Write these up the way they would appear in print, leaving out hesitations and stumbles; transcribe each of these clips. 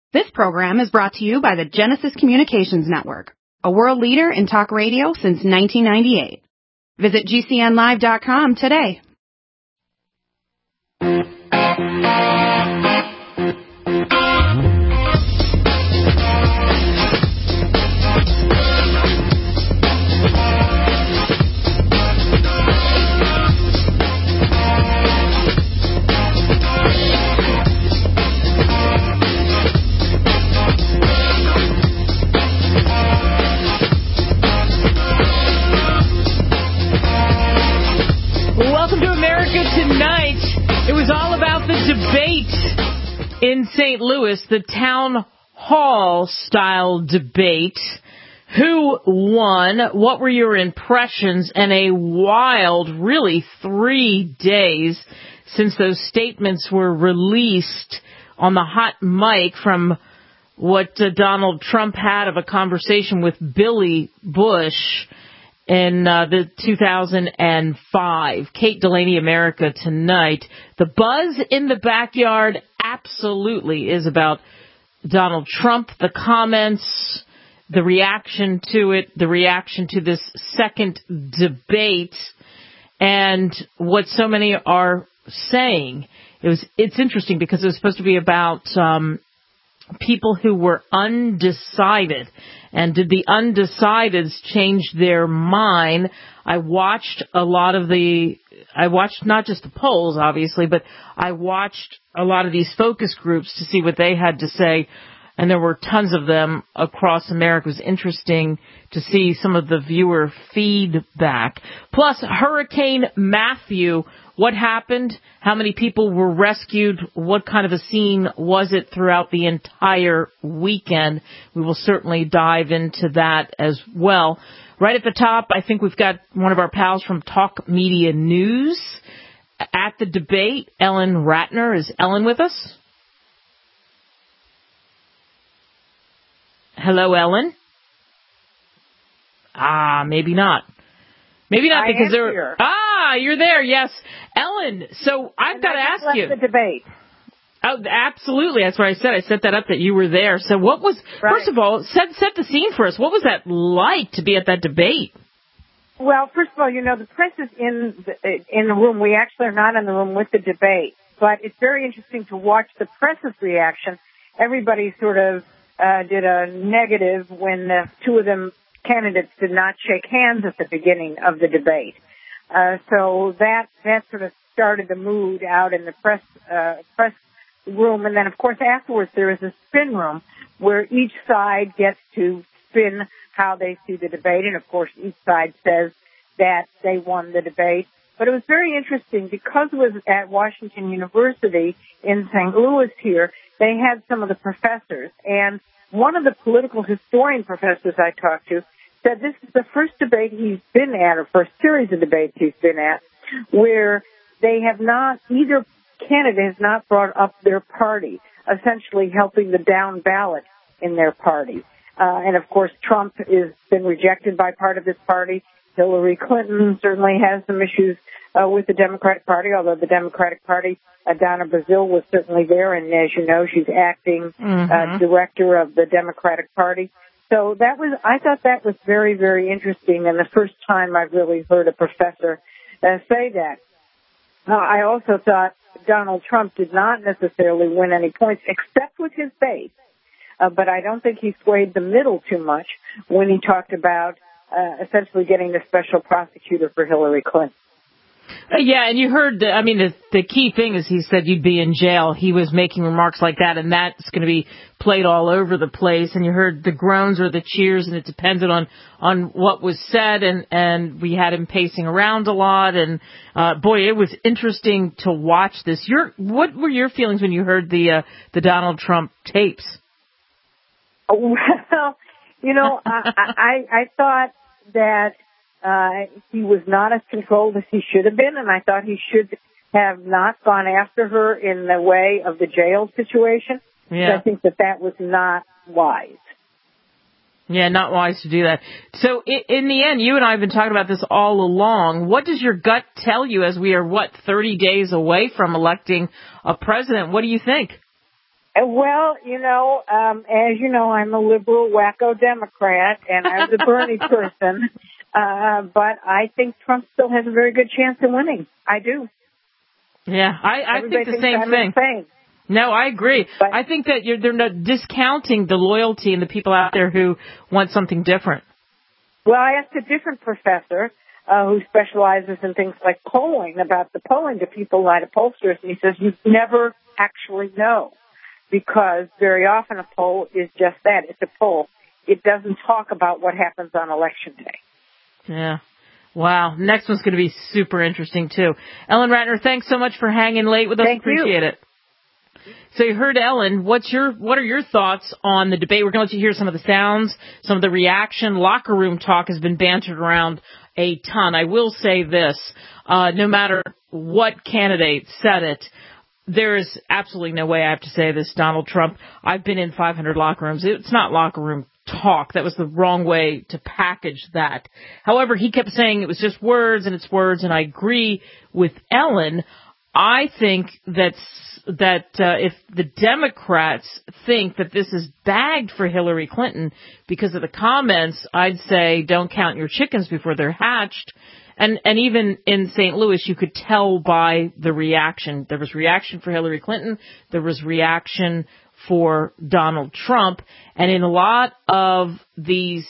This program is brought to you by the Genesis Communications Network, a world leader in talk radio since 1998. Visit GCNlive.com today. In St. Louis, the town hall-style debate. Who won? What were your impressions? And a wild, really 3 days since those statements were released on the hot mic from what Donald Trump had of a conversation with Billy Bush in the 2005. Kate Delaney, America Tonight. The buzz in the backyard absolutely is about Donald Trump, the comments, the reaction to it, the reaction to this second debate, and what so many are saying. It's interesting because it was supposed to be about people who were undecided. And did the undecideds change their mind? I watched not just the polls, obviously, but I watched a lot of these focus groups to see what they had to say. And there were tons of them across America. It was interesting to see some of the viewer feedback. Plus, Hurricane Matthew. What happened? How many people were rescued? What kind of a scene was it throughout the entire weekend? We will certainly dive into that as well. Right at the top, I think we've got one of our pals from Talk Media News at the debate. Ellen Ratner. Is Ellen with us? Hello, Ellen? Maybe not. Maybe not because they're here. You're there, yes. Ellen, so I've got to ask you. The debate. Oh, absolutely. That's what I said. I set that up that you were there. So what was, First of all, set the scene for us. What was that like to be at that debate? Well, first of all, the press is in the room. We actually are not in the room with the debate. But it's very interesting to watch the press's reaction. Everybody sort of did a negative when two of them candidates did not shake hands at the beginning of the debate. So that sort of started the mood out in the press room. And then, of course, afterwards there is a spin room where each side gets to spin how they see the debate. And, of course, each side says that they won the debate. But it was very interesting because it was at Washington University in St. Louis here. They had some of the professors. And one of the political historian professors I talked to said this is the first debate he's been at, or first series of debates he's been at, where they have not, either candidate has not brought up their party, essentially helping the down ballot in their party. And of course, Trump has been rejected by part of his party. Hillary Clinton certainly has some issues with the Democratic Party, although the Democratic Party, Donna Brazile was certainly there, and as you know, she's acting director of the Democratic Party. So I thought that was very, very interesting, and the first time I've really heard a professor say that. I also thought Donald Trump did not necessarily win any points, except with his base. But I don't think he swayed the middle too much when he talked about essentially getting the special prosecutor for Hillary Clinton. Yeah, and you heard, the key thing is he said you'd be in jail. He was making remarks like that, and that's going to be played all over the place. And you heard the groans or the cheers, and it depended on what was said, and we had him pacing around a lot. And, boy, it was interesting to watch this. What were your feelings when you heard the Donald Trump tapes? Well, I thought that he was not as controlled as he should have been, and I thought he should have not gone after her in the way of the jail situation. Yeah. I think that was not wise. Yeah, not wise to do that. So in the end, you and I have been talking about this all along. What does your gut tell you as we are, 30 days away from electing a president? What do you think? Well, as you know, I'm a liberal wacko Democrat, and I was a Bernie person. But I think Trump still has a very good chance of winning. I do. Yeah, I think the same thing. Insane. No, I agree. But I think that they're not discounting the loyalty and the people out there who want something different. Well, I asked a different professor who specializes in things like polling about the polling to people like pollsters, and he says you never actually know because very often a poll is just that. It's a poll. It doesn't talk about what happens on Election Day. Yeah. Wow. Next one's going to be super interesting, too. Ellen Ratner, thanks so much for hanging late with us. Appreciate it. So you heard Ellen. What are your thoughts on the debate? We're going to let you hear some of the sounds, some of the reaction. Locker room talk has been bantered around a ton. I will say this, no matter what candidate said it, there is absolutely no way I have to say this, Donald Trump. I've been in 500 locker rooms. It's not locker room talk. That was the wrong way to package that. However, he kept saying it was just words and it's words, and I agree with Ellen. I think that if the Democrats think that this is bagged for Hillary Clinton because of the comments, I'd say don't count your chickens before they're hatched. And even in St. Louis, you could tell by the reaction. There was reaction for Hillary Clinton. There was reaction for Donald Trump. And in a lot of these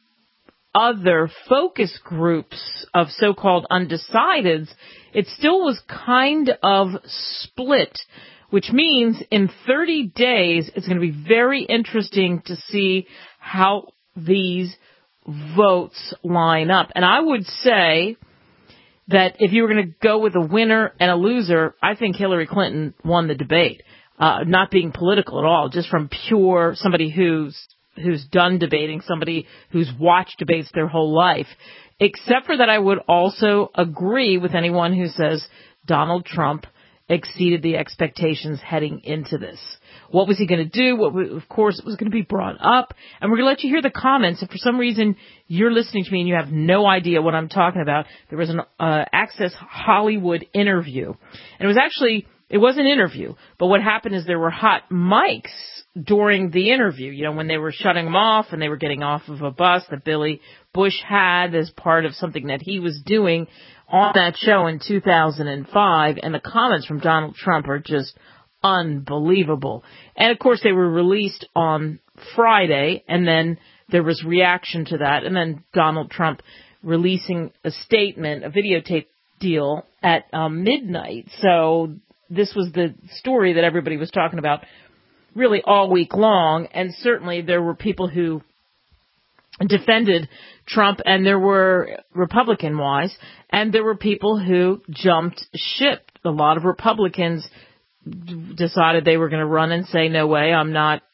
other focus groups of so-called undecideds, it still was kind of split, which means in 30 days, it's going to be very interesting to see how these votes line up. And I would say that if you were going to go with a winner and a loser, I think Hillary Clinton won the debate. Not being political at all, just from pure somebody who's done debating, somebody who's watched debates their whole life. Except for that, I would also agree with anyone who says Donald Trump exceeded the expectations heading into this. What was he going to do? Of course, it was going to be brought up. And we're going to let you hear the comments. If for some reason you're listening to me and you have no idea what I'm talking about, there was an Access Hollywood interview. And it was an interview, but what happened is there were hot mics during the interview, when they were shutting them off and they were getting off of a bus that Billy Bush had as part of something that he was doing on that show in 2005, and the comments from Donald Trump are just unbelievable. And, of course, they were released on Friday, and then there was reaction to that, and then Donald Trump releasing a statement, a videotape deal at midnight. So this was the story that everybody was talking about really all week long, and certainly there were people who defended Trump, and there were Republican-wise, and there were people who jumped ship. A lot of Republicans decided they were going to run and say, no way, I'm not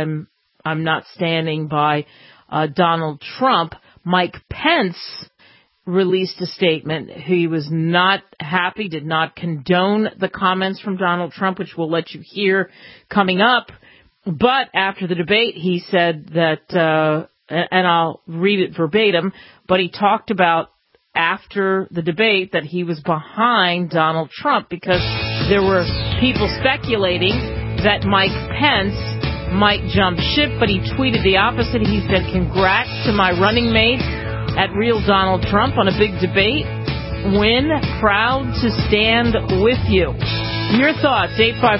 standing by Donald Trump. Mike Pence released a statement. He was not happy, did not condone the comments from Donald Trump, which we'll let you hear coming up. But after the debate, he said that, and I'll read it verbatim, but he talked about after the debate that he was behind Donald Trump because there were people speculating that Mike Pence might jump ship, but he tweeted the opposite. He said, congrats to my running mate at Real Donald Trump on a big debate. Win, proud to stand with you. Your thoughts,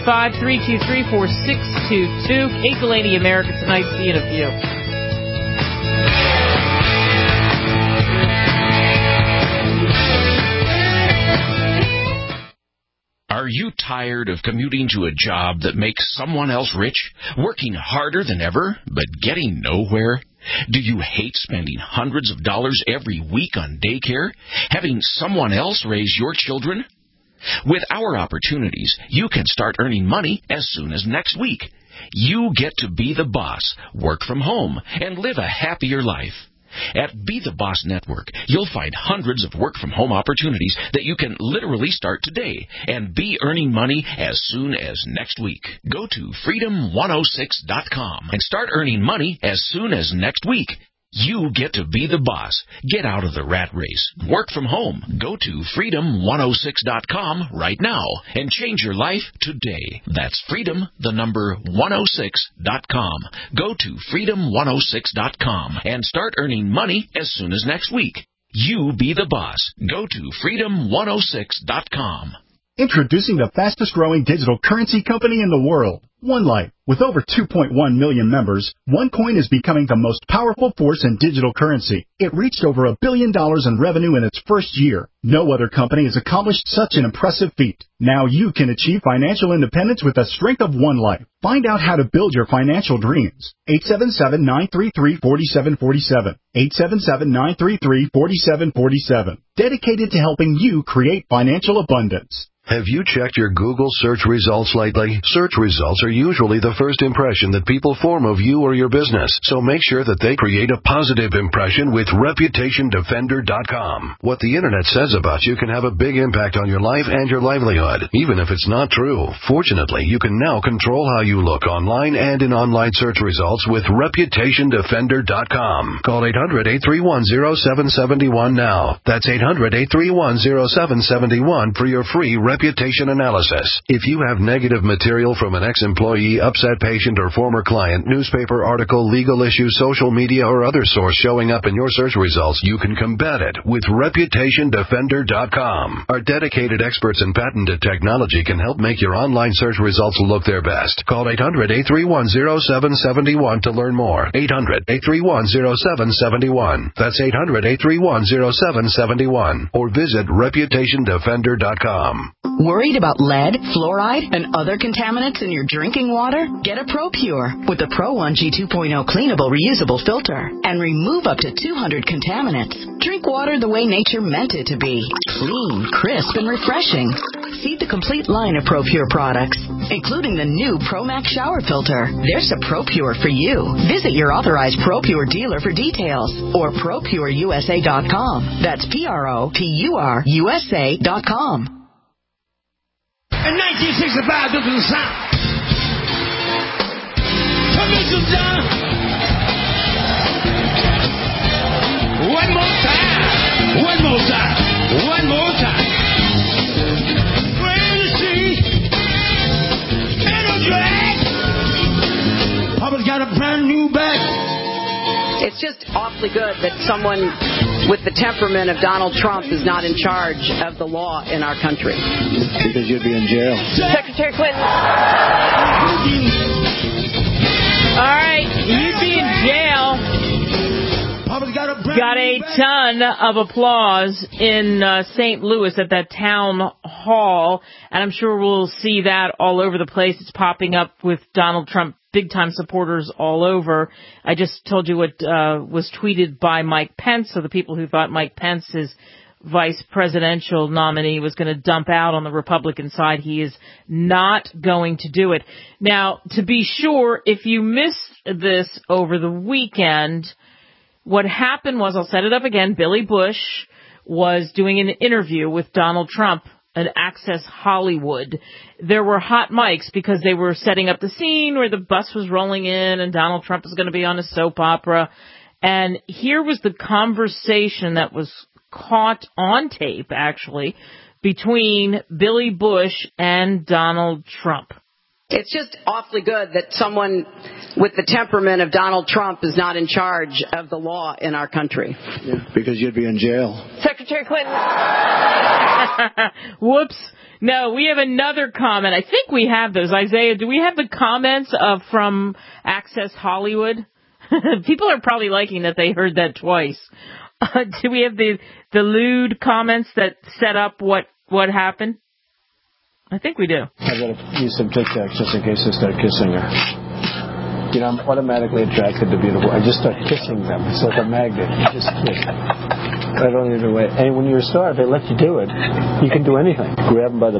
855-323-4622. Kate Delaney, America Tonight, seeing a few. Are you tired of commuting to a job that makes someone else rich, working harder than ever, but getting nowhere? Do you hate spending hundreds of dollars every week on daycare, having someone else raise your children? With our opportunities, you can start earning money as soon as next week. You get to be the boss, work from home, and live a happier life. At Be the Boss Network, you'll find hundreds of work-from-home opportunities that you can literally start today and be earning money as soon as next week. Go to freedom106.com and start earning money as soon as next week. You get to be the boss. Get out of the rat race. Work from home. Go to freedom106.com right now and change your life today. That's freedom, the number 106.com. Go to freedom106.com and start earning money as soon as next week. You be the boss. Go to freedom106.com. Introducing the fastest growing digital currency company in the world, OneLife. With over 2.1 million members, OneCoin is becoming the most powerful force in digital currency. It reached over $1 billion in revenue in its first year. No other company has accomplished such an impressive feat. Now you can achieve financial independence with the strength of OneLife. Find out how to build your financial dreams. 877-933-4747. 877-933-4747. Dedicated to helping you create financial abundance. Have you checked your Google search results lately? Search results are usually the first impression that people form of you or your business, so make sure that they create a positive impression with ReputationDefender.com. What the Internet says about you can have a big impact on your life and your livelihood, even if it's not true. Fortunately, you can now control how you look online and in online search results with ReputationDefender.com. Call 800-831-0771 now. That's 800-831-0771 for your free reputation analysis. If you have negative material from an ex-employee, upset patient, or former client, newspaper article, legal issue, social media, or other source showing up in your search results, you can combat it with ReputationDefender.com. Our dedicated experts in patented technology can help make your online search results look their best. Call 800-831-0771 to learn more. 800-831-0771. That's 800-831-0771. Or visit ReputationDefender.com. Worried about lead, fluoride, and other contaminants in your drinking water? Get a ProPure with the Pro 1G 2.0 cleanable reusable filter and remove up to 200 contaminants. Drink water the way nature meant it to be. Clean, crisp, and refreshing. See the complete line of ProPure products, including the new ProMax shower filter. There's a ProPure for you. Visit your authorized ProPure dealer for details or ProPureUSA.com. That's ProPureUSA.com. In 1965, this was the sound. Commission down. One more time. One more time. One more time. Where the sea ain't no drag. Papa's got a brand new bag. It's just awfully good that someone with the temperament of Donald Trump is not in charge of the law in our country. Because you'd be in jail. Secretary Clinton. All right, you'd be in jail. Got a ton of applause in St. Louis at that town hall, and I'm sure we'll see that all over the place. It's popping up with Donald Trump big-time supporters all over. I just told you what was tweeted by Mike Pence, so the people who thought Mike Pence, his vice presidential nominee, was going to dump out on the Republican side, he is not going to do it. Now, to be sure, if you missed this over the weekend, what happened was, I'll set it up again, Billy Bush was doing an interview with Donald Trump at Access Hollywood. There were hot mics because they were setting up the scene where the bus was rolling in and Donald Trump was going to be on a soap opera. And here was the conversation that was caught on tape, actually, between Billy Bush and Donald Trump. It's just awfully good that someone with the temperament of Donald Trump is not in charge of the law in our country. Yeah, because you'd be in jail. Secretary Clinton. Whoops. No, we have another comment. I think we have those. Isaiah, do we have the comments from Access Hollywood? People are probably liking that they heard that twice. Do we have the lewd comments that set up what happened? I think we do. I gotta use some Tic Tacs just in case I start kissing her. You know, I'm automatically attracted to beautiful. I just start kissing them. It's like a magnet. You just kiss. I don't even wait. And when you're a star, if they let you do it, you can do anything. Grab them by the.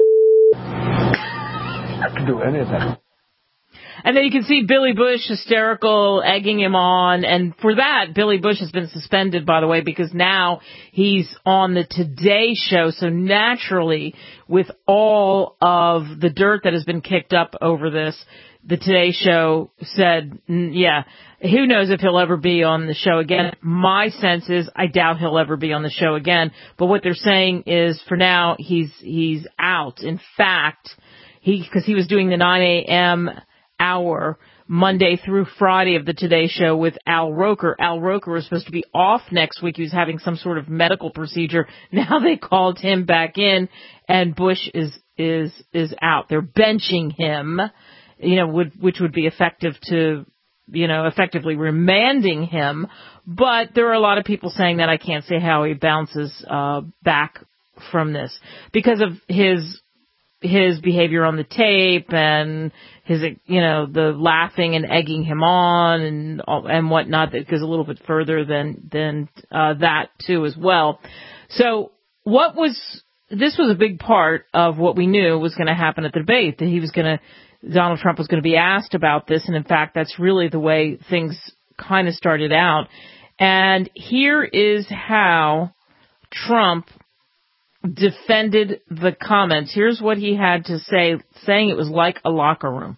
I can do anything. And then you can see Billy Bush hysterical, egging him on. And for that, Billy Bush has been suspended, by the way, because now he's on the Today Show. So naturally, with all of the dirt that has been kicked up over this, the Today Show said, yeah, who knows if he'll ever be on the show again. My sense is I doubt he'll ever be on the show again. But what they're saying is for now he's out. In fact, because he was doing the 9 a.m. hour Monday through Friday of the Today Show with Al Roker. Al Roker was supposed to be off next week. He was having some sort of medical procedure. Now they called him back in, and Bush is out. They're benching him, which would be effective to, effectively remanding him. But there are a lot of people saying that I can't say how he bounces back from this because of his behavior on the tape and his, the laughing and egging him on and whatnot. That goes a little bit further than that too as well. So this was a big part of what we knew was going to happen at the debate, that Donald Trump was going to be asked about this. And in fact, that's really the way things kind of started out. And here is how Trump defended the comments. Here's what he had to say, saying it was like a locker room.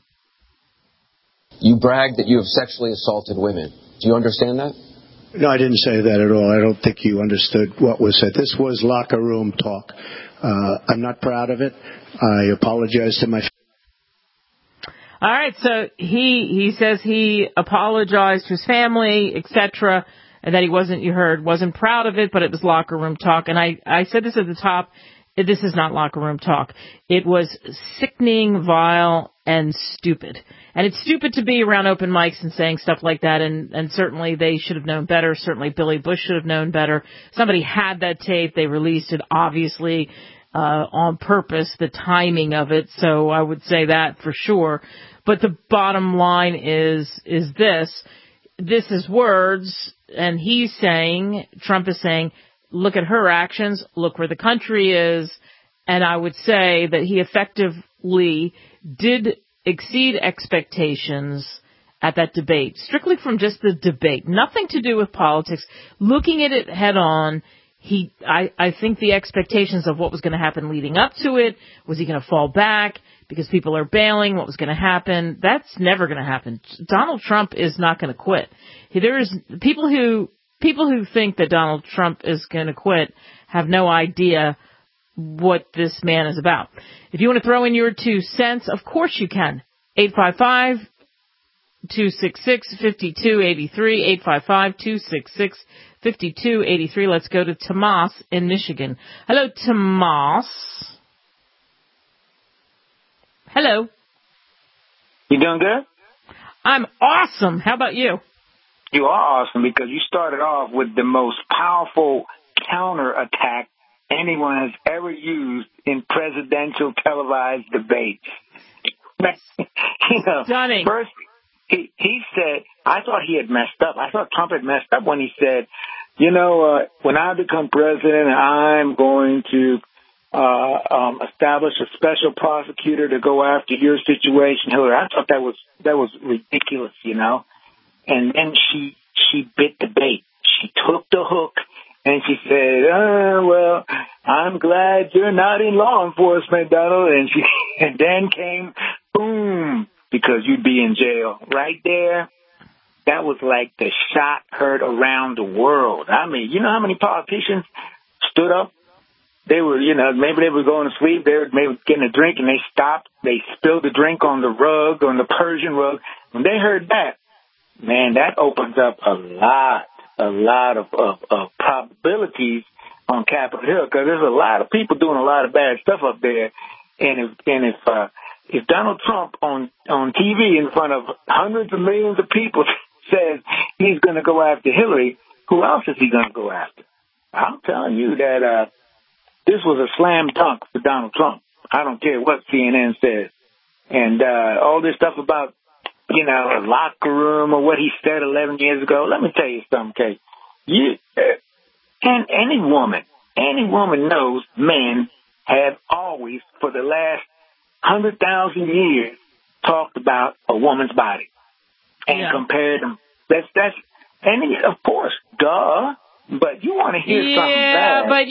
You bragged that you have sexually assaulted women. Do you understand that? No, I didn't say that at all. I don't think you understood what was said. This was locker room talk. I'm not proud of it. I apologize to my... All right, so he says he apologized to his family, etc., and that he wasn't proud of it, but it was locker room talk. And I said this at the top, this is not locker room talk. It was sickening, vile, and stupid. And it's stupid to be around open mics and saying stuff like that, and certainly they should have known better. Certainly Billy Bush should have known better. Somebody had that tape. They released it, obviously, on purpose, the timing of it. So I would say that for sure. But the bottom line is this. This is words, and Trump is saying, look at her actions, look where the country is, and I would say that he effectively did exceed expectations at that debate, strictly from just the debate, nothing to do with politics, looking at it head on. I think the expectations of what was going to happen leading up to it, was he going to fall back because people are bailing, what was going to happen? That's never going to happen. Donald Trump is not going to quit. There is people who think that Donald Trump is going to quit have no idea what this man is about. If you want to throw in your 2 cents, of course you can. 855-266-5283, 855-266-5283. Let's go to Tomas in Michigan. Hello, Tomas. Hello. You doing good? I'm awesome. How about you? You are awesome because you started off with the most powerful counterattack anyone has ever used in presidential televised debates. Stunning. First, he said, I thought he had messed up. I thought Trump had messed up when he said, when I become president, I'm going to establish a special prosecutor to go after your situation, Hillary. I thought that was ridiculous, And then she bit the bait. She took the hook and she said, well, I'm glad you're not in law enforcement, Donald. And then came, boom, because you'd be in jail. Right there, that was like the shot heard around the world. I mean, you know how many politicians stood up? They were, maybe they were going to sleep. They were maybe getting a drink and they stopped. They spilled the drink on the rug, on the Persian rug. When they heard that, man, that opens up a lot of probabilities on Capitol Hill because there's a lot of people doing a lot of bad stuff up there. And if Donald Trump on TV in front of hundreds of millions of people says he's going to go after Hillary, who else is he going to go after? I'm telling you that this was a slam dunk for Donald Trump. I don't care what CNN says. And all this stuff about, a locker room or what he said 11 years ago. Let me tell you something, Kate. And any woman knows men have always, for the last 100,000 years, talked about a woman's body and compared them. Of course, duh. But you want to hear something Yeah, bad. but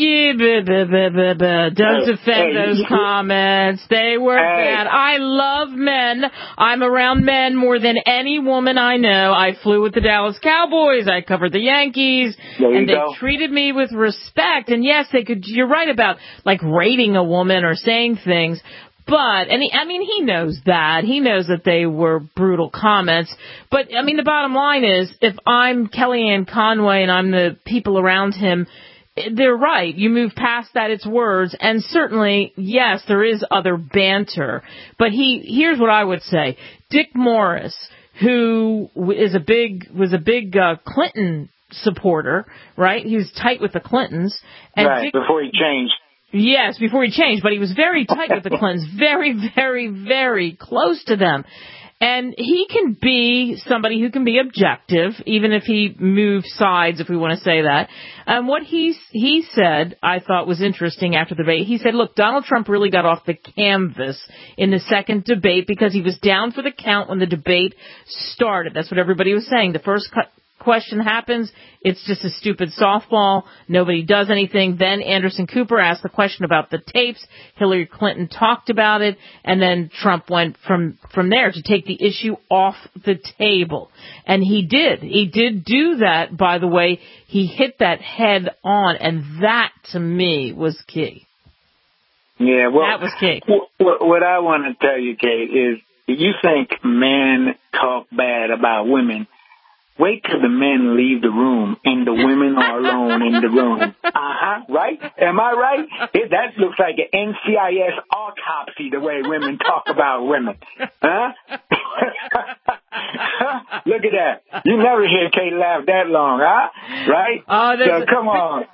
don't defend those comments. They were bad. I love men. I'm around men more than any woman I know. I flew with the Dallas Cowboys. I covered the Yankees. And they treated me with respect. And yes, they could. You're right about like rating a woman or saying things. But, he knows that. He knows that they were brutal comments. But, the bottom line is, if I'm Kellyanne Conway and I'm the people around him, they're right. You move past that, it's words. And certainly, yes, there is other banter. But here's what I would say. Dick Morris, who was a big Clinton supporter, right? He was tight with the Clintons. And before he changed. Yes, before he changed, but he was very tight with the Clintons, very, very, very close to them. And he can be somebody who can be objective, even if he moves sides, if we want to say that. And what he said, I thought was interesting after the debate. He said, look, Donald Trump really got off the canvas in the second debate because he was down for the count when the debate started. That's what everybody was saying. The first question happens, it's just a stupid softball, nobody does anything. Then Anderson Cooper asked the question about the tapes, Hillary Clinton talked about it, and then Trump went from there to take the issue off the table. And he did do that, by the way. He hit that head on, and that to me was key. Yeah, well, that was key. What I want to tell you, Kate, is if you think men talk bad about women, wait till the men leave the room and the women are alone in the room. Right? Am I right? That looks like an NCIS autopsy, the way women talk about women. Huh? Look at that. You never hear Kate laugh that long, huh? Right? So come on.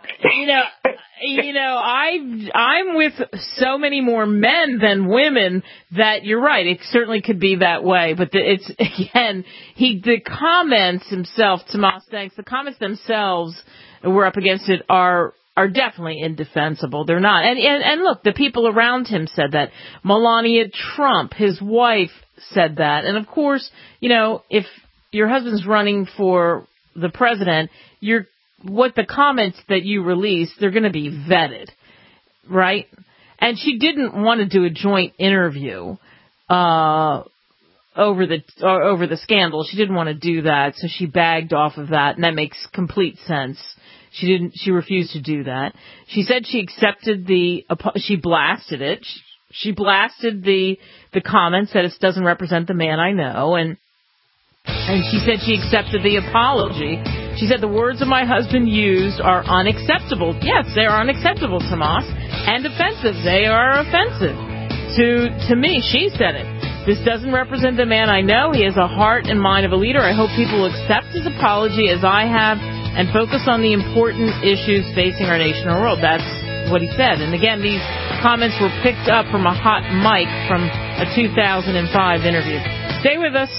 I'm with so many more men than women that you're right. It certainly could be that way. But the comments himself, Tomas, thanks. The comments themselves, we're up against it, are definitely indefensible. They're not. And look, the people around him said that. Melania Trump, his wife, said that. And of course, if your husband's running for the president, what the comments that you release, they're going to be vetted, right? And she didn't want to do a joint interview over the scandal. She didn't want to do that, so she bagged off of that, and that makes complete sense. She refused to do that. She said she accepted she blasted it. She blasted the comments that it doesn't represent the man I know, and she said she accepted the apology. She said the words that my husband used are unacceptable. Yes, they are unacceptable, Tomas, and offensive. They are offensive to me. She said it. This doesn't represent the man I know. He has a heart and mind of a leader. I hope people will accept his apology as I have and focus on the important issues facing our nation and world. That's what he said. And again, these comments were picked up from a hot mic from a 2005 interview. Stay with us.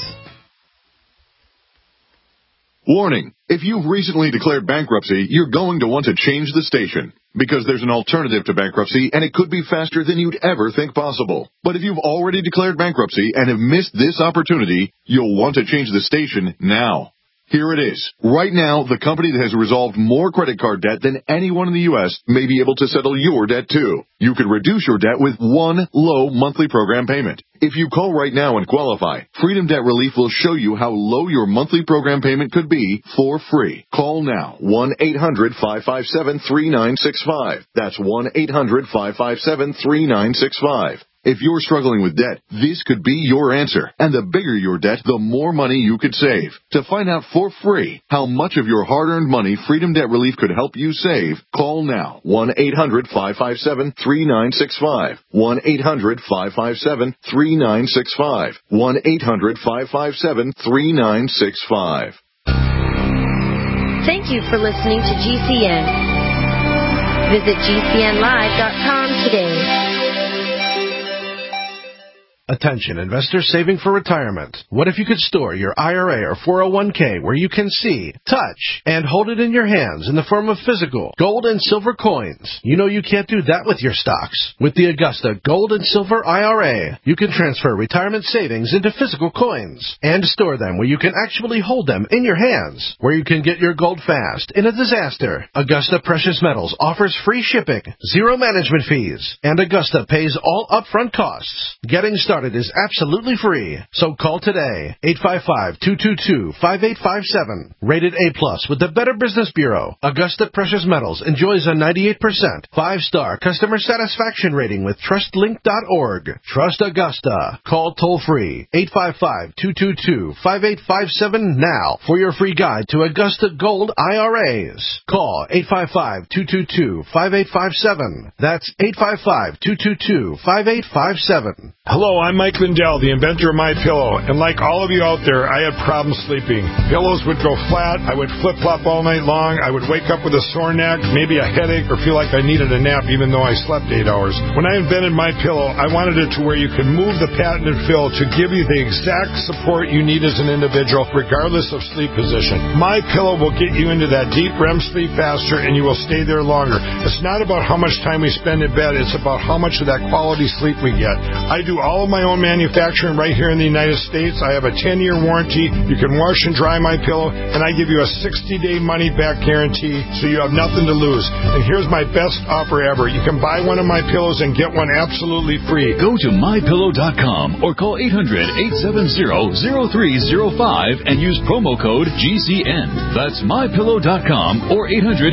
Warning, if you've recently declared bankruptcy, you're going to want to change the station, because there's an alternative to bankruptcy and it could be faster than you'd ever think possible. But if you've already declared bankruptcy and have missed this opportunity, you'll want to change the station now. Here it is. Right now, the company that has resolved more credit card debt than anyone in the U.S. may be able to settle your debt too. You could reduce your debt with one low monthly program payment. If you call right now and qualify, Freedom Debt Relief will show you how low your monthly program payment could be for free. Call now, 1-800-557-3965. That's 1-800-557-3965. If you're struggling with debt, this could be your answer. And the bigger your debt, the more money you could save. To find out for free how much of your hard-earned money Freedom Debt Relief could help you save, call now. 1-800-557-3965. 1-800-557-3965. 1-800-557-3965. Thank you for listening to GCN. Visit GCNlive.com today. Attention, investors saving for retirement. What if you could store your IRA or 401k where you can see, touch, and hold it in your hands in the form of physical gold and silver coins? You know you can't do that with your stocks. With the Augusta Gold and Silver IRA, you can transfer retirement savings into physical coins and store them where you can actually hold them in your hands, where you can get your gold fast in a disaster. Augusta Precious Metals offers free shipping, zero management fees, and Augusta pays all upfront costs. Getting started is absolutely free, so call today, 855-222-5857. Rated A+ with the Better Business Bureau, Augusta Precious Metals enjoys a 98% 5-star customer satisfaction rating with TrustLink.org. Trust Augusta. Call toll-free, 855-222-5857 now for your free guide to Augusta Gold IRAs. Call 855-222-5857. That's 855-222-5857. Hello, I'm Mike Lindell, the inventor of MyPillow, and like all of you out there, I had problems sleeping. Pillows would go flat, I would flip-flop all night long, I would wake up with a sore neck, maybe a headache, or feel like I needed a nap even though I slept 8 hours. When I invented MyPillow, I wanted it to where you can move the patented fill to give you the exact support you need as an individual, regardless of sleep position. MyPillow will get you into that deep REM sleep faster, and you will stay there longer. It's not about how much time we spend in bed, it's about how much of that quality sleep we get. I do all of my own manufacturing right here in the United States. I have a 10-year warranty. You can wash and dry MyPillow, and I give you a 60-day money-back guarantee, so you have nothing to lose. And here's my best offer ever. You can buy one of my pillows and get one absolutely free. Go to MyPillow.com or call 800-870-0305 and use promo code GCN. That's MyPillow.com or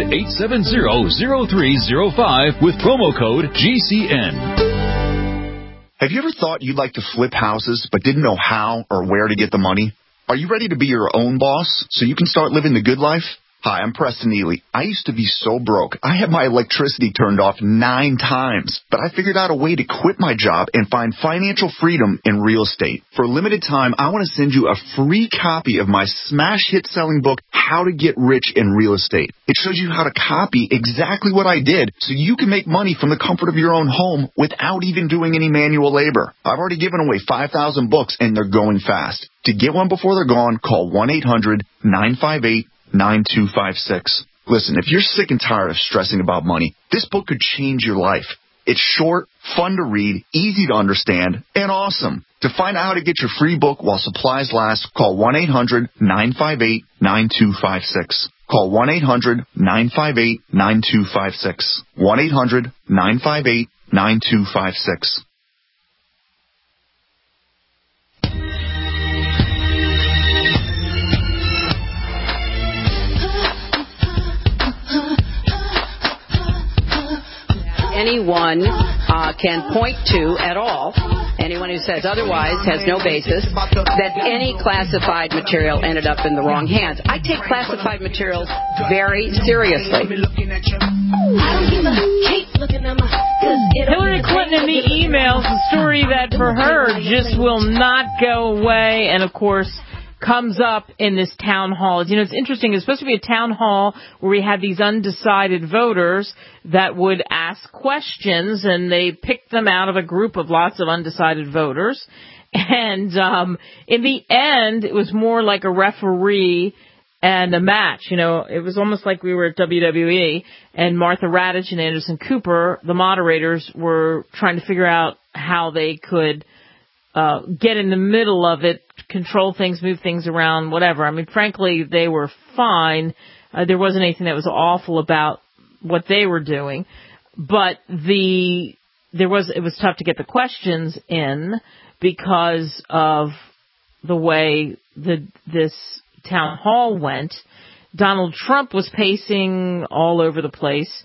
800-870-0305 with promo code GCN. Have you ever thought you'd like to flip houses but didn't know how or where to get the money? Are you ready to be your own boss so you can start living the good life? Hi, I'm Preston Ely. I used to be so broke. I had my electricity turned off 9 times, but I figured out a way to quit my job and find financial freedom in real estate. For a limited time, I want to send you a free copy of my smash hit selling book, How to Get Rich in Real Estate. It shows you how to copy exactly what I did so you can make money from the comfort of your own home without even doing any manual labor. I've already given away 5,000 books and they're going fast. To get one before they're gone, call 1-800-958-9256. Listen, if you're sick and tired of stressing about money, this book could change your life. It's short, fun to read, easy to understand, and awesome. To find out how to get your free book while supplies last, call 1-800-958-9256. Call 1-800-958-9256. 1-800-958-9256. Anyone can point to at all, anyone who says otherwise has no basis, that any classified material ended up in the wrong hands. I take classified materials very seriously. Hillary Clinton in the emails, the story that for her just will not go away, and of course comes up in this town hall. You know, it's interesting. It's supposed to be a town hall where we had these undecided voters that would ask questions, and they picked them out of a group of lots of undecided voters. And in the end, it was more like a referee and a match. You know, it was almost like we were at WWE, and Martha Radich and Anderson Cooper, the moderators, were trying to figure out how they could get in the middle of it, control things, move things around, whatever. I mean, frankly, they were fine. There wasn't anything that was awful about what they were doing, but it was tough to get the questions in because of the way this town hall went. Donald Trump was pacing all over the place.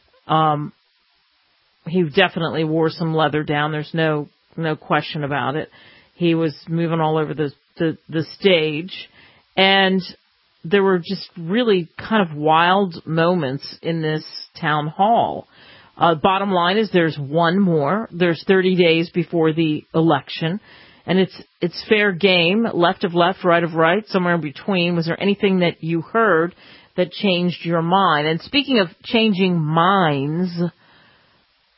He definitely wore some leather down. There's no question about it. He was moving all over the stage, and there were just really kind of wild moments in this town hall. Bottom line is there's one more. There's 30 days before the election, and it's fair game, left of left, right of right, somewhere in between. Was there anything that you heard that changed your mind? And speaking of changing minds,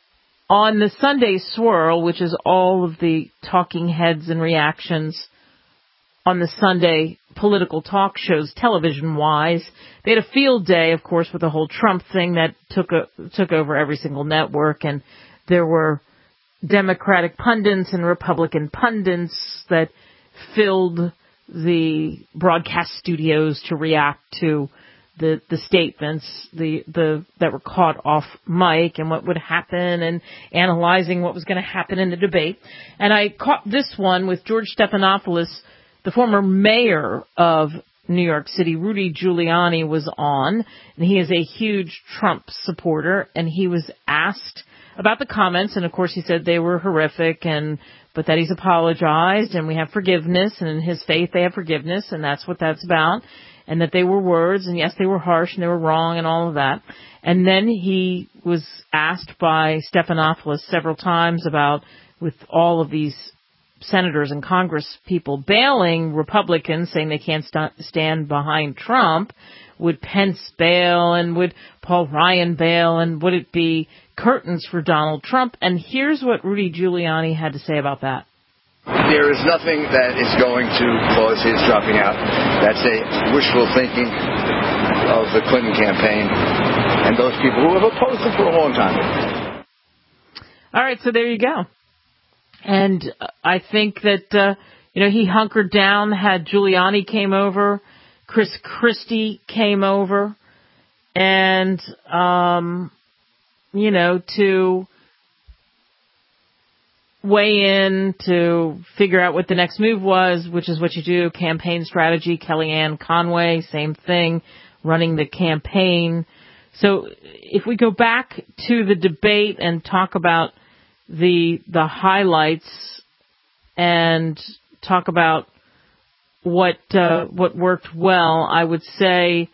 On the Sunday Swirl, which is all of the talking heads and reactions on the Sunday political talk shows, television-wise, they had a field day, of course, with the whole Trump thing that took over every single network, and there were Democratic pundits and Republican pundits that filled the broadcast studios to react to the statements that were caught off mic and what would happen, and analyzing what was going to happen in the debate. And I caught this one with George Stephanopoulos, the former mayor of New York City. Rudy Giuliani was on, and he is a huge Trump supporter, and he was asked about the comments, and of course he said they were horrific, but that he's apologized, and we have forgiveness, and in his faith they have forgiveness, and that's what that's about, and that they were words, and yes, they were harsh, and they were wrong, and all of that. And then he was asked by Stephanopoulos several times about, with all of these senators and Congress people bailing Republicans, saying they can't stand behind Trump, would Pence bail, and would Paul Ryan bail, and would it be curtains for Donald Trump? And here's what Rudy Giuliani had to say about that. There is nothing that is going to cause his dropping out. That's a wishful thinking of the Clinton campaign and those people who have opposed him for a long time. All right, so there you go. And I think that, he hunkered down, had Giuliani came over, Chris Christie came over, and, to weigh in to figure out what the next move was, which is what you do, campaign strategy. Kellyanne Conway, same thing, running the campaign. So if we go back to the debate and talk about the highlights and talk about what worked well, I would say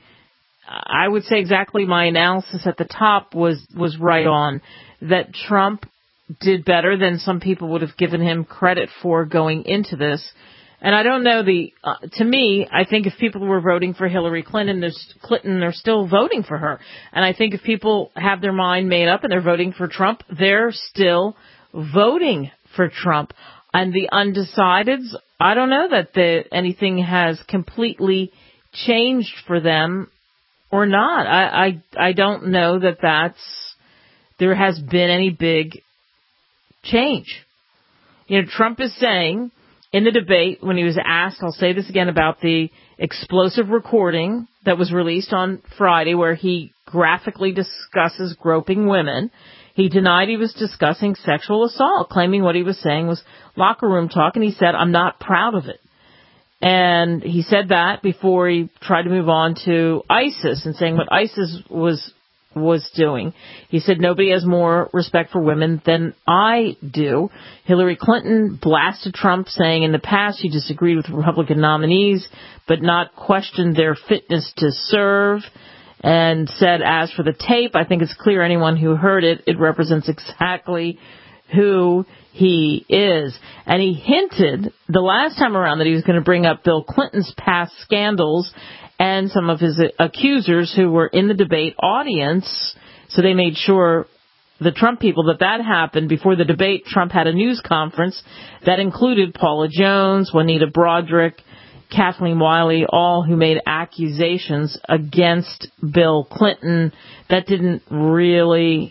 exactly my analysis at the top was right on, that Trump did better than some people would have given him credit for going into this. And I don't know to me, I think if people were voting for Hillary Clinton, they're still voting for her. And I think if people have their mind made up and they're voting for Trump, they're still voting for Trump. And the undecideds, I don't know that anything has completely changed for them or not. I don't know that there has been any big change. Trump is saying in the debate, when he was asked, I'll say this again about the explosive recording that was released on Friday where he graphically discusses groping women, he denied he was discussing sexual assault, claiming what he was saying was locker room talk, and he said, I'm not proud of it. And he said that before he tried to move on to ISIS and saying what ISIS was doing. He said, nobody has more respect for women than I do. Hillary Clinton blasted Trump, saying in the past she disagreed with Republican nominees, but not questioned their fitness to serve, and said, as for the tape, I think it's clear anyone who heard it, it represents exactly who he is. And he hinted the last time around that he was going to bring up Bill Clinton's past scandals and some of his accusers who were in the debate audience. So they made sure, the Trump people, that happened before the debate. Trump had a news conference that included Paula Jones, Juanita Broaddrick, Kathleen Wiley, all who made accusations against Bill Clinton that didn't really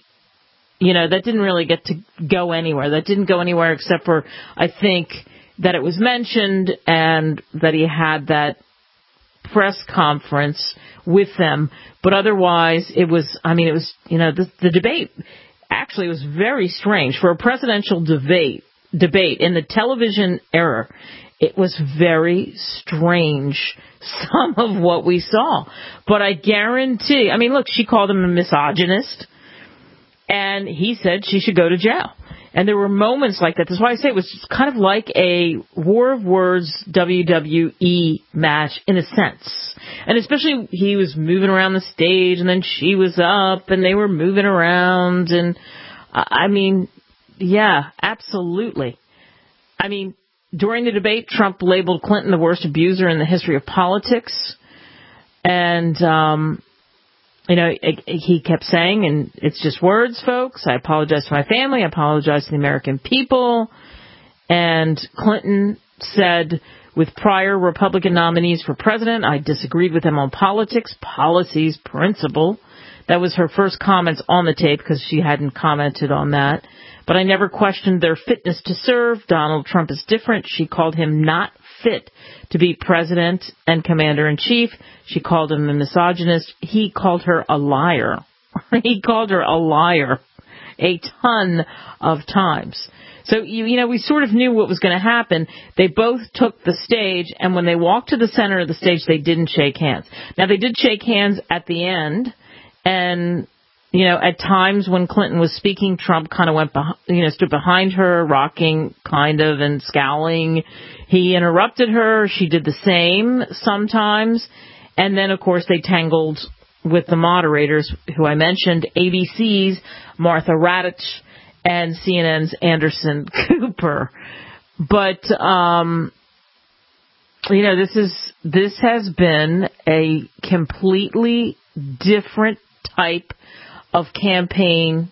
get to go anywhere. That didn't go anywhere except for, I think, that it was mentioned and that he had that press conference with them. But otherwise, the debate actually was very strange. For a presidential debate in the television era, it was very strange, some of what we saw. But I guarantee, look, she called him a misogynist, and he said she should go to jail. And there were moments like that. That's why I say it was kind of like a War of Words WWE match in a sense. And especially he was moving around the stage, and then she was up, and they were moving around. And, yeah, absolutely. During the debate, Trump labeled Clinton the worst abuser in the history of politics. And he kept saying, and it's just words, folks, I apologize to my family, I apologize to the American people. And Clinton said, with prior Republican nominees for president, I disagreed with them on politics, policies, principle. That was her first comments on the tape because she hadn't commented on that. But I never questioned their fitness to serve. Donald Trump is different. She called him not fit to be president and commander-in-chief. She called him a misogynist. He called her a liar. He called her a liar a ton of times. So, we sort of knew what was going to happen. They both took the stage, and when they walked to the center of the stage, they didn't shake hands. Now, they did shake hands at the end, and, at times when Clinton was speaking, Trump kind of stood behind her, rocking kind of and scowling. He interrupted her. She did the same sometimes. And then, of course, they tangled with the moderators who I mentioned, ABC's Martha Raddatz and CNN's Anderson Cooper. But, this has been a completely different type of campaign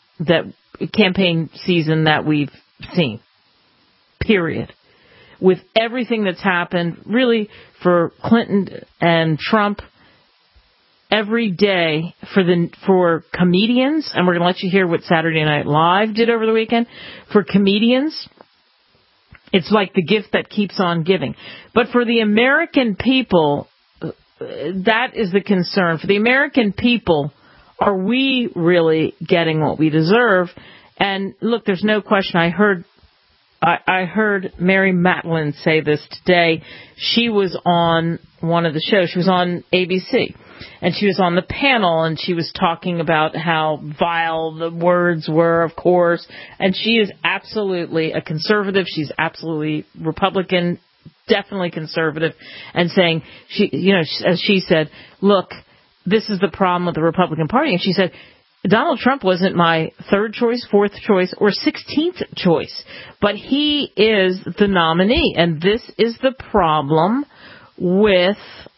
season that we've seen. Period. With everything that's happened, really, for Clinton and Trump, every day for comedians, and we're going to let you hear what Saturday Night Live did over the weekend. For comedians, it's like the gift that keeps on giving. But for the American people, that is the concern. For the American people, are we really getting what we deserve? And look, there's no question. I heard Mary Matlin say this today. She was on one of the shows. She was on ABC. And she was on the panel, and she was talking about how vile the words were, of course. And she is absolutely a conservative. She's absolutely Republican, definitely conservative, and saying, as she said, look, this is the problem with the Republican Party. And she said, Donald Trump wasn't my third choice, fourth choice, or 16th choice, but he is the nominee. And this is the problem with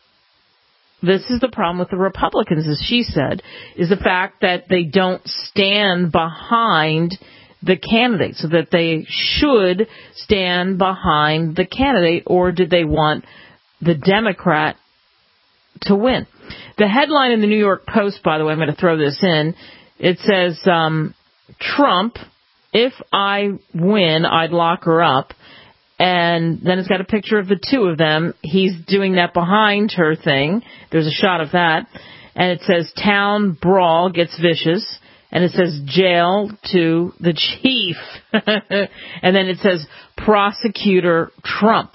the Republicans, as she said, is the fact that they don't stand behind the candidate, so that they should stand behind the candidate, or did they want the Democrat to win? The headline in the New York Post, by the way, I'm going to throw this in, it says, Trump, if I win, I'd lock her up. And then it's got a picture of the two of them. He's doing that behind her thing. There's a shot of that. And it says, town brawl gets vicious. And it says, jail to the chief. And then it says, prosecutor Trump.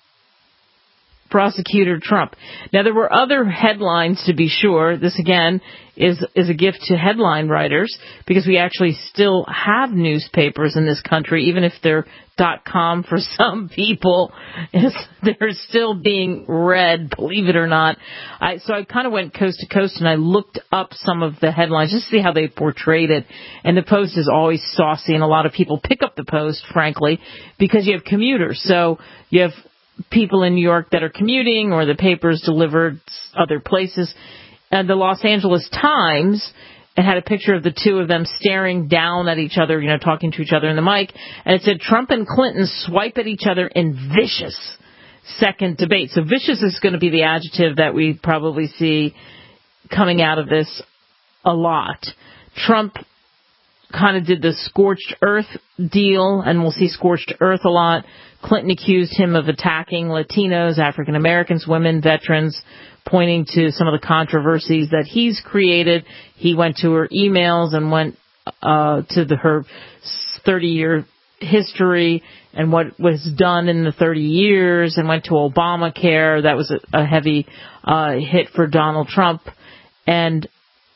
Prosecutor Trump. Now, there were other headlines, to be sure. This, again, is a gift to headline writers, because we actually still have newspapers in this country, even if they're .com for some people. They're still being read, believe it or not. So I kind of went coast to coast, and I looked up some of the headlines just to see how they portrayed it. And the Post is always saucy, and a lot of people pick up the Post, frankly, because you have commuters. So you have people in New York that are commuting, or the paper's delivered other places. And the Los Angeles Times, it had a picture of the two of them staring down at each other, talking to each other in the mic. And it said, Trump and Clinton swipe at each other in vicious second debate. So vicious is going to be the adjective that we probably see coming out of this a lot. Trump kind of did the scorched earth deal, and we'll see scorched earth a lot. Clinton accused him of attacking Latinos, African Americans, women, veterans, pointing to some of the controversies that he's created. He went to her emails and went to her 30-year history and what was done in the 30 years, and went to Obamacare. That was a heavy hit for Donald Trump. And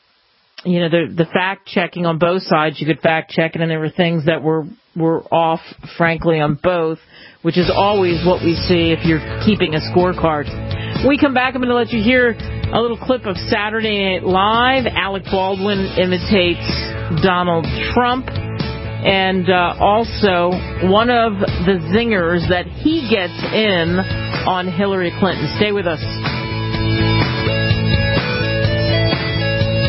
the fact-checking on both sides, you could fact-check it, and there were things that were off, frankly, on both, which is always what we see if you're keeping a scorecard. When we come back, I'm going to let you hear a little clip of Saturday Night Live. Alec Baldwin imitates Donald Trump, and also one of the zingers that he gets in on Hillary Clinton. Stay with us.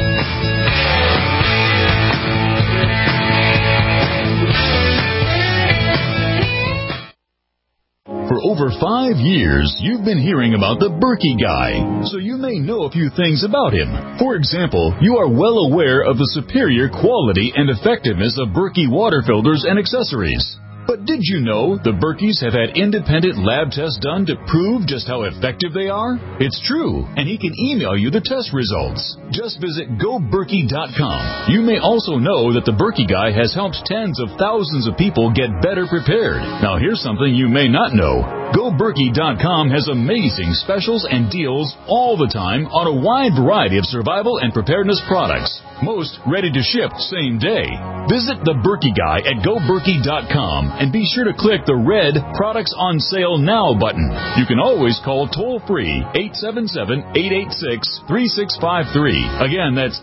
over 5 years, you've been hearing about the Berkey Guy, so you may know a few things about him. For example, you are well aware of the superior quality and effectiveness of Berkey water filters and accessories. But did you know the Berkeys have had independent lab tests done to prove just how effective they are? It's true, and he can email you the test results. Just visit GoBerkey.com. You may also know that the Berkey Guy has helped tens of thousands of people get better prepared. Now here's something you may not know. GoBerkey.com has amazing specials and deals all the time on a wide variety of survival and preparedness products. Most ready to ship same day. Visit the Berkey Guy at GoBerkey.com and be sure to click the red Products on Sale Now button. You can always call toll-free 877-886-3653. Again, that's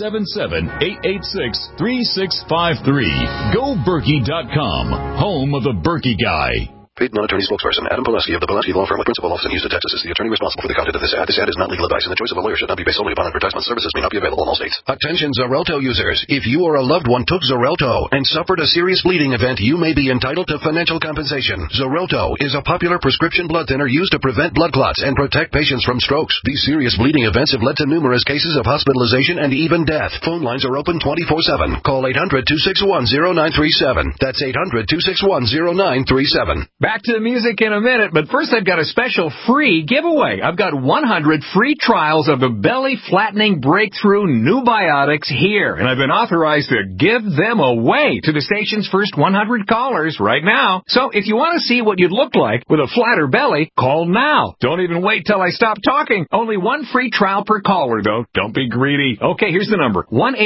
877-886-3653. GoBerkey.com, home of the Berkey Guy. Paid non-attorney spokesperson Adam Poleski of the Poleski Law Firm with principal office in Houston, Texas is the attorney responsible for the content of this ad. This ad is not legal advice, and the choice of a lawyer should not be based solely upon advertisement. Services may not be available in all states. Attention Xarelto users. If you or a loved one took Xarelto and suffered a serious bleeding event, you may be entitled to financial compensation. Xarelto is a popular prescription blood thinner used to prevent blood clots and protect patients from strokes. These serious bleeding events have led to numerous cases of hospitalization and even death. Phone lines are open 24/7. Call 800-261-0937. That's 800-261-0937. Back to the music in a minute, but first I've got a special free giveaway. I've got 100 free trials of the belly flattening breakthrough New Biotics here, and I've been authorized to give them away to the station's first 100 callers right now. So if you want to see what you'd look like with a flatter belly, call now. Don't even wait till I stop talking. Only one free trial per caller, though. Don't be greedy. Okay, here's the number.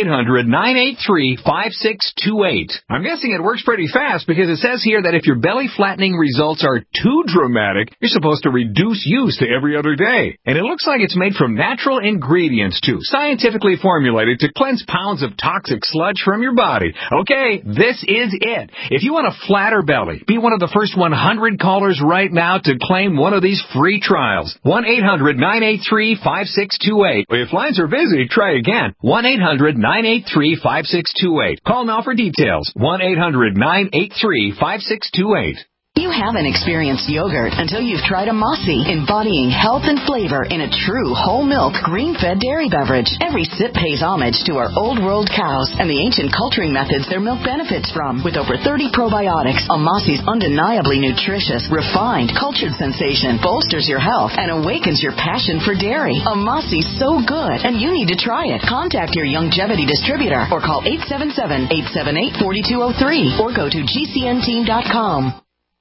1-800-983-5628. I'm guessing it works pretty fast because it says here that if your belly flattening results are too dramatic, you're supposed to reduce use to every other day. And it looks like it's made from natural ingredients, too, scientifically formulated to cleanse pounds of toxic sludge from your body. Okay, this is it. If you want a flatter belly, be one of the first 100 callers right now to claim one of these free trials. 1-800-983-5628. If lines are busy, try again. 1-800-983-5628. Call now for details. 1-800-983-5628. You haven't experienced yogurt until you've tried a Mossy, embodying health and flavor in a true whole milk, green-fed dairy beverage. Every sip pays homage to our old world cows and the ancient culturing methods their milk benefits from. With over 30 probiotics, a Mossy's undeniably nutritious, refined, cultured sensation bolsters your health and awakens your passion for dairy. A Mossy's so good, and you need to try it. Contact your Youngevity distributor or call 877-878-4203 or go to GCNteam.com.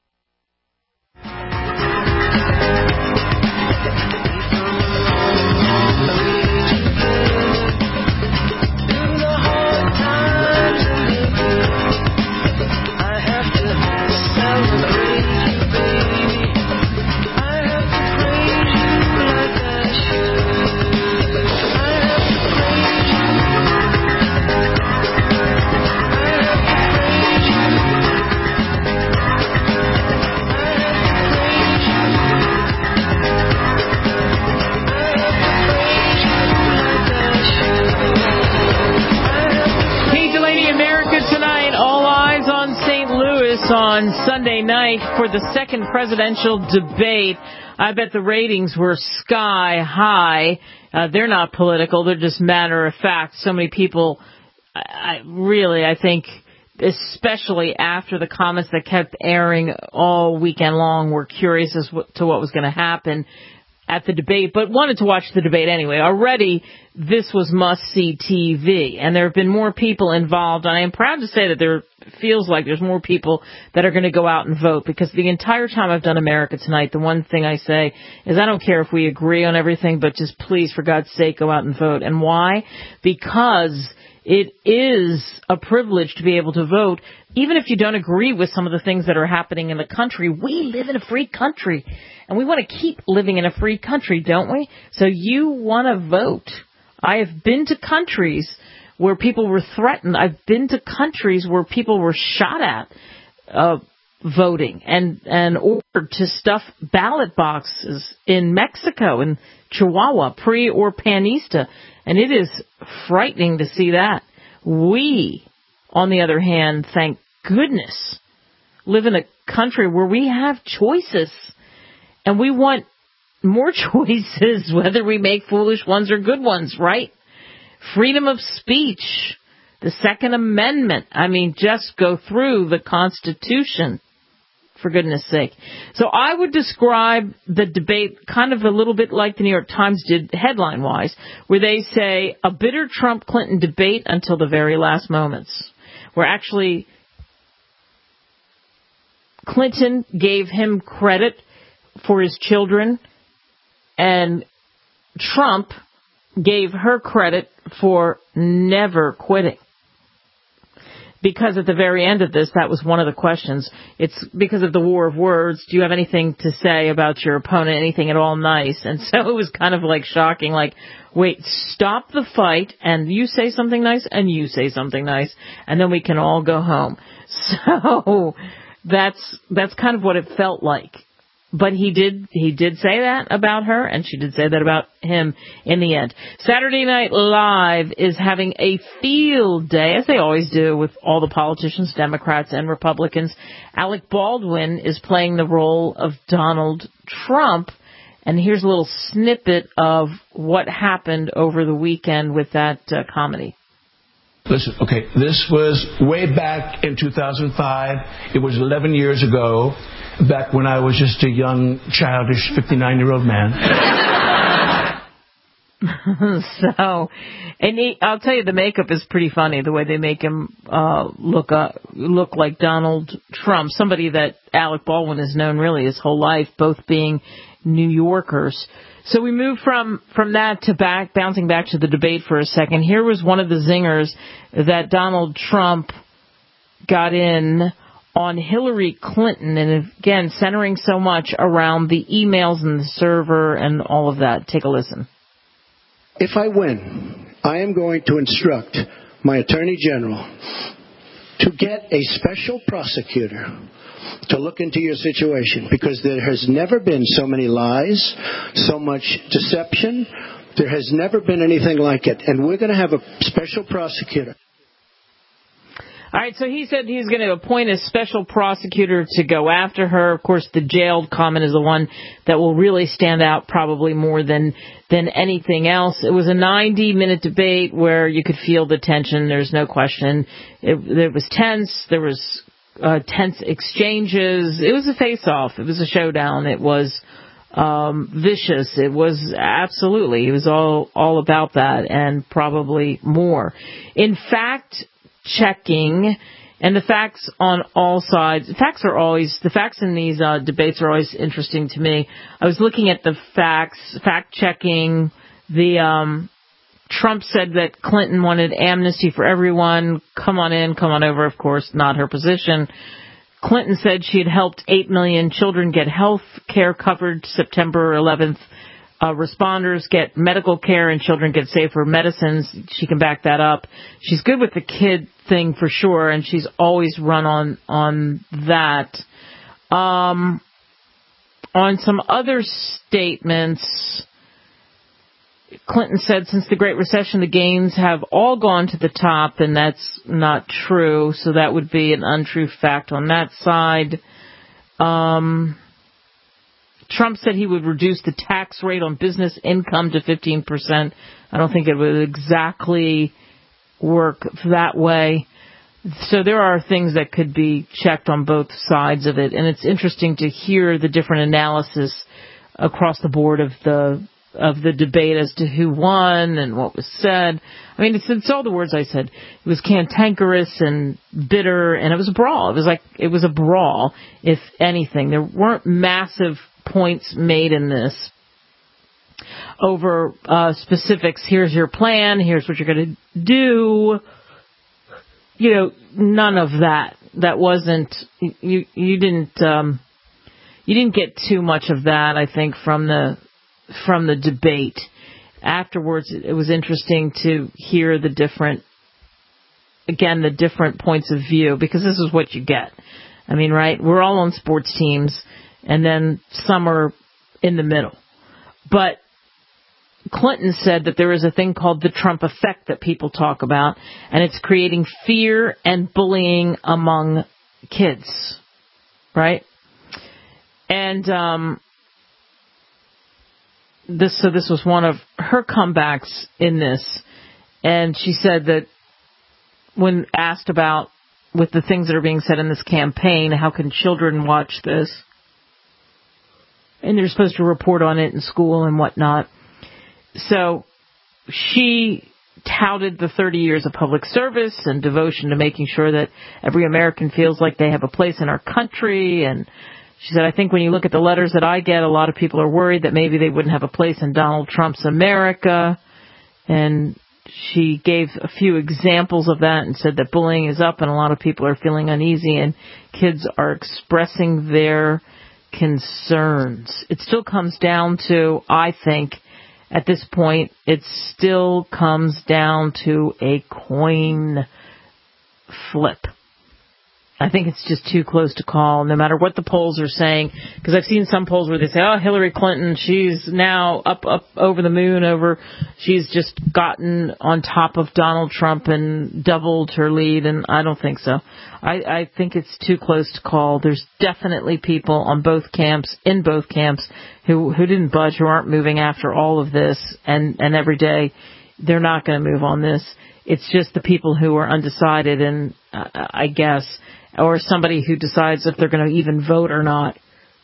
On Sunday night for the second presidential debate. I bet the ratings were sky high. They're not political. They're just matter of fact. So many people, I think, especially after the comments that kept airing all weekend long, were curious as to what was going to happen at the debate, but wanted to watch the debate anyway. Already, this was must-see TV, and there have been more people involved, and I am proud to say that there feels like there's more people that are going to go out and vote, because the entire time I've done America Tonight, the one thing I say is I don't care if we agree on everything, but just please, for God's sake, go out and vote. And why? Because it is a privilege to be able to vote, even if you don't agree with some of the things that are happening in the country. We live in a free country, and we want to keep living in a free country, don't we? So you want to vote. I have been to countries where people were threatened. I've been to countries where people were shot at voting and ordered to stuff ballot boxes in Mexico, in Chihuahua, PRI or Panista. And it is frightening to see that. We, on the other hand, thank goodness, live in a country where we have choices. And we want more choices, whether we make foolish ones or good ones, right? Freedom of speech, the Second Amendment. I mean, just go through the Constitution, for goodness sake. So I would describe the debate kind of a little bit like the New York Times did headline-wise, where they say a bitter Trump-Clinton debate until the very last moments, where actually Clinton gave him credit for his children, and Trump gave her credit for never quitting. Because at the very end of this, that was one of the questions. It's because of the war of words. Do you have anything to say about your opponent, anything at all nice? And so it was kind of like shocking, like, wait, stop the fight, and you say something nice, and you say something nice, and then we can all go home. So that's kind of what it felt like. But he did say that about her, and she did say that about him in the end. Saturday Night Live is having a field day, as they always do with all the politicians, Democrats and Republicans. Alec Baldwin is playing the role of Donald Trump, and here's a little snippet of what happened over the weekend with that comedy. Listen, okay, this was way back in 2005. It was 11 years ago, back when I was just a young, childish 59-year-old man. So, and I'll tell you, the makeup is pretty funny, the way they make him look like Donald Trump, somebody that Alec Baldwin has known really his whole life, both being New Yorkers. So we move from that to bouncing back to the debate for a second. Here was one of the zingers that Donald Trump got in on Hillary Clinton, and again, centering so much around the emails and the server and all of that. Take a listen. If I win, I am going to instruct my Attorney General to get a special prosecutor to look into your situation, because there has never been so many lies, so much deception. There has never been anything like it. And we're going to have a special prosecutor. All right, so he said he's going to appoint a special prosecutor to go after her. Of course, the jailed comment is the one that will really stand out probably more than anything else. It was a 90-minute debate where you could feel the tension. There's no question. It was tense. There was tense exchanges. It was a face-off. It was a showdown. It was vicious. It was absolutely. It was all about that and probably more. In fact, checking and the facts on all sides. The facts in these debates are always interesting to me. I was looking at the facts, fact checking. Trump said that Clinton wanted amnesty for everyone. Come on in, come on over. Of course, not her position. Clinton said she had helped 8 million children get health care covered September 11th. Responders get medical care and children get safer medicines. She can back that up. She's good with the kid thing for sure, and she's always run on that. On some other statements, Clinton said since the Great Recession, the gains have all gone to the top, and that's not true. So that would be an untrue fact on that side. Trump said he would reduce the tax rate on business income to 15%. I don't think it would exactly work that way. So there are things that could be checked on both sides of it, and it's interesting to hear the different analysis across the board of the debate as to who won and what was said. I mean, it's all the words I said. It was cantankerous and bitter, and it was a brawl. It was a brawl, if anything. There weren't massive points made in this over specifics. Here's your plan. Here's what you're going to do. You know, none of that. That wasn't. You didn't get too much of that, I think, from the debate. Afterwards, it was interesting to hear the different points of view, because this is what you get. I mean, right? We're all on sports teams, and then some are in the middle. But Clinton said that there is a thing called the Trump effect that people talk about, and it's creating fear and bullying among kids, right? And this was one of her comebacks in this, and she said that when asked about with the things that are being said in this campaign, how can children watch this? And they're supposed to report on it in school and whatnot. So she touted the 30 years of public service and devotion to making sure that every American feels like they have a place in our country. And she said, I think when you look at the letters that I get, a lot of people are worried that maybe they wouldn't have a place in Donald Trump's America. And she gave a few examples of that and said that bullying is up and a lot of people are feeling uneasy and kids are expressing their concerns. It still comes down to, I think, at this point, it still comes down to a coin flip. I think it's just too close to call, no matter what the polls are saying. Because I've seen some polls where they say, oh, Hillary Clinton, she's now up over the moon she's just gotten on top of Donald Trump and doubled her lead, and I don't think so. I think it's too close to call. There's definitely people on both camps, in both camps, who didn't budge, who aren't moving after all of this, and every day they're not going to move on this. It's just the people who are undecided, and I guess, or somebody who decides if they're going to even vote or not.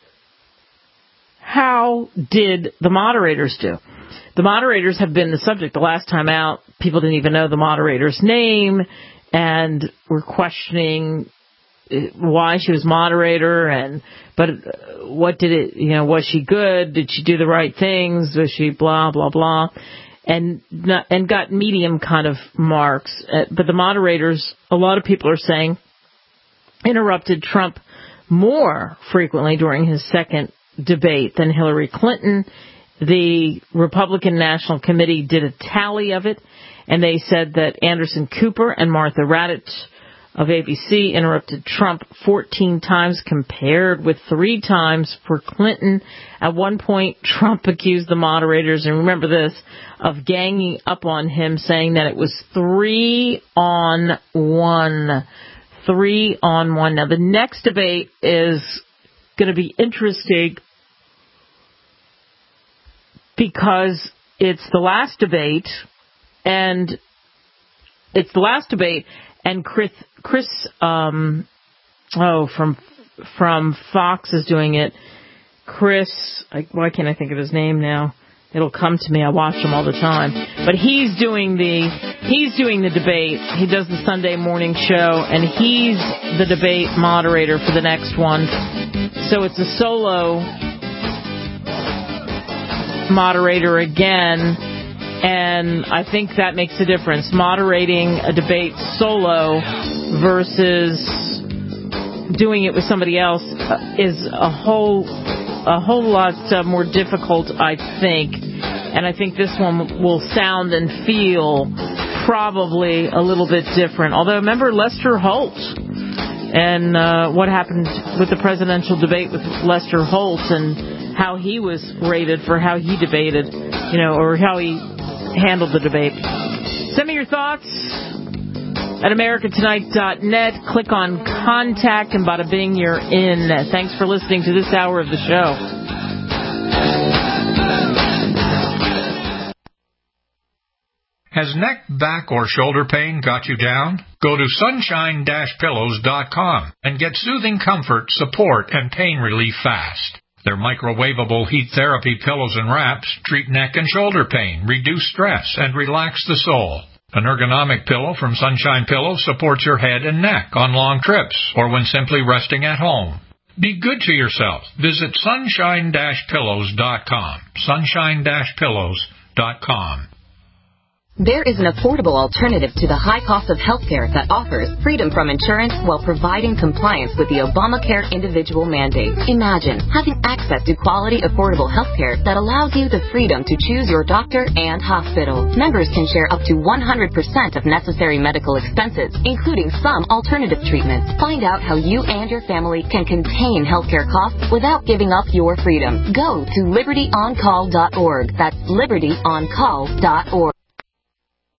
How did the moderators do? The moderators have been the subject. The last time out, people didn't even know the moderator's name and were questioning why she was moderator, but what did it, was she good? Did she do the right things? Was she blah, blah, blah? And got medium kind of marks. But the moderators, a lot of people are saying, interrupted Trump more frequently during his second debate than Hillary Clinton. The Republican National Committee did a tally of it, and they said that Anderson Cooper and Martha Raddatz of ABC interrupted Trump 14 times compared with 3 times for Clinton. At one point, Trump accused the moderators, and remember this, of ganging up on him, saying that it was 3-on-1. 3-on-1. Now, the next debate is going to be interesting because it's the last debate, and Chris from Fox is doing it. Chris, why can't I think of his name now? It'll come to me. I watch him all the time. But he's doing the debate. He does the Sunday morning show, and he's the debate moderator for the next one. So it's a solo moderator again, and I think that makes a difference. Moderating a debate solo versus doing it with somebody else is a whole lot more difficult, I think. And I think this one will sound and feel probably a little bit different. Although, remember Lester Holt and what happened with the presidential debate with Lester Holt and how he was rated for how he debated, or how he handled the debate. Send me your thoughts at AmericanTonight.net. Click on Contact, and bada bing, you're in. Thanks for listening to this hour of the show. Has neck, back, or shoulder pain got you down? Go to sunshine-pillows.com and get soothing comfort, support, and pain relief fast. Their microwavable heat therapy pillows and wraps treat neck and shoulder pain, reduce stress, and relax the soul. An ergonomic pillow from Sunshine Pillows supports your head and neck on long trips or when simply resting at home. Be good to yourself. Visit sunshine-pillows.com. Sunshine-pillows.com. There is an affordable alternative to the high cost of health care that offers freedom from insurance while providing compliance with the Obamacare individual mandate. Imagine having access to quality, affordable health care that allows you the freedom to choose your doctor and hospital. Members can share up to 100% of necessary medical expenses, including some alternative treatments. Find out how you and your family can contain healthcare costs without giving up your freedom. Go to libertyoncall.org. That's libertyoncall.org.